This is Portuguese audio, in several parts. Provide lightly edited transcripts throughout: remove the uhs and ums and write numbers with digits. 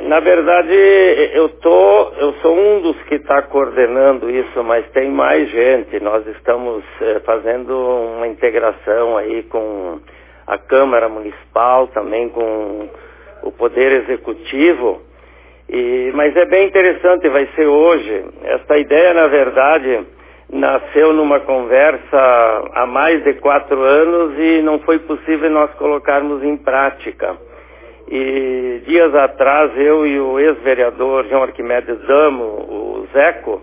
Na verdade, eu sou um dos que está coordenando isso, mas tem mais gente. Nós estamos fazendo uma integração aí com a Câmara Municipal, também com o Poder Executivo. Mas é bem interessante, vai ser hoje. Esta ideia, na verdade, nasceu numa conversa há mais de 4 anos e não foi possível nós colocarmos em prática. E dias atrás, eu e o ex-vereador João Arquimedes Damo, o Zeco,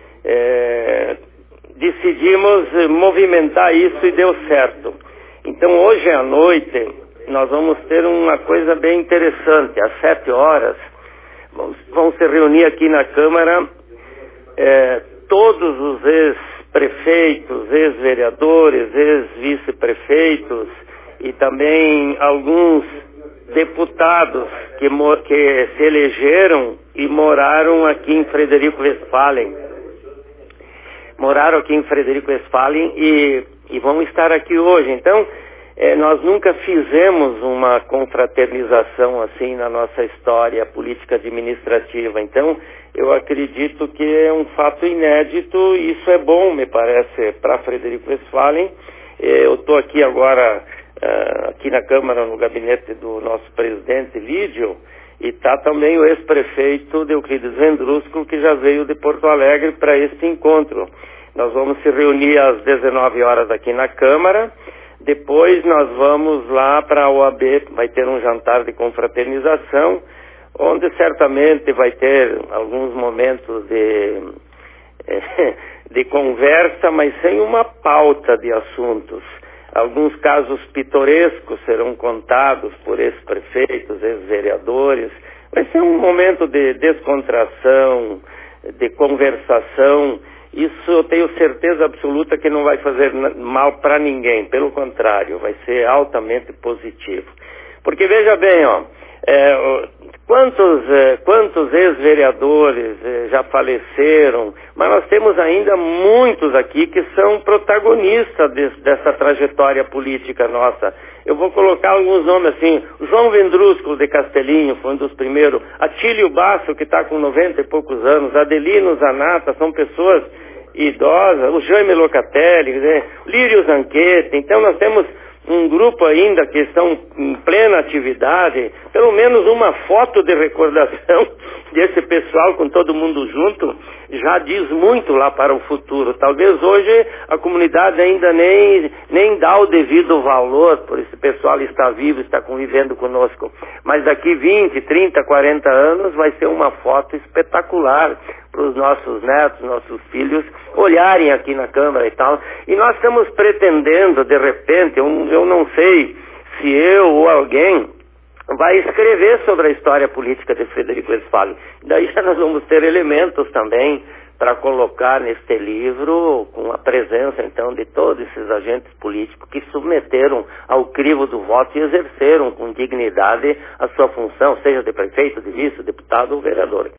decidimos movimentar isso e deu certo. Então, hoje à noite, nós vamos ter uma coisa bem interessante. Às 7 horas, vão se reunir aqui na Câmara todos os ex-prefeitos, ex-vereadores, ex-vice-prefeitos e também alguns deputados que se elegeram e moraram aqui em Frederico Westphalen. Moraram aqui em Frederico Westphalen e vão estar aqui hoje. Então, nós nunca fizemos uma confraternização assim na nossa história política administrativa. Então, eu acredito que é um fato inédito e isso é bom, me parece, para Frederico Westphalen. Eu estou aqui agora, aqui na Câmara, no gabinete do nosso presidente Lídio, e está também o ex-prefeito Euclides Vendrusco, que já veio de Porto Alegre para este encontro. Nós vamos se reunir às 19 horas aqui na Câmara. Depois nós vamos lá para a OAB, vai ter um jantar de confraternização, onde certamente vai ter alguns momentos de conversa, mas sem uma pauta de assuntos. Alguns casos pitorescos serão contados por ex-prefeitos, ex-vereadores. Vai ser um momento de descontração, de conversação. Isso eu tenho certeza absoluta que não vai fazer mal para ninguém. Pelo contrário, vai ser altamente positivo. Porque veja bem, quantos ex-vereadores já faleceram, mas nós temos ainda muitos aqui que são protagonistas dessa trajetória política nossa. Eu vou colocar alguns nomes assim: João Vendrusco de Castelinho foi um dos primeiros, Atílio Basso, que está com 90 e poucos anos, Adelino Zanata, são pessoas idosas, o Jaime Locatelli, né? Lírio Zanquete. Então nós temos um grupo ainda que estão em plena atividade. Pelo menos uma foto de recordação desse pessoal com todo mundo junto já diz muito lá para o futuro. Talvez hoje a comunidade ainda nem dá o devido valor por esse pessoal estar vivo, estar convivendo conosco. Mas daqui 20, 30, 40 anos vai ser uma foto espetacular para os nossos netos, nossos filhos olharem aqui na Câmara e tal. E nós estamos pretendendo, de repente, eu não sei se eu ou alguém vai escrever sobre a história política de Frederico Westphalen. Daí nós vamos ter elementos também para colocar neste livro, com a presença então de todos esses agentes políticos que submeteram ao crivo do voto e exerceram com dignidade a sua função, seja de prefeito, de vice, deputado ou vereador.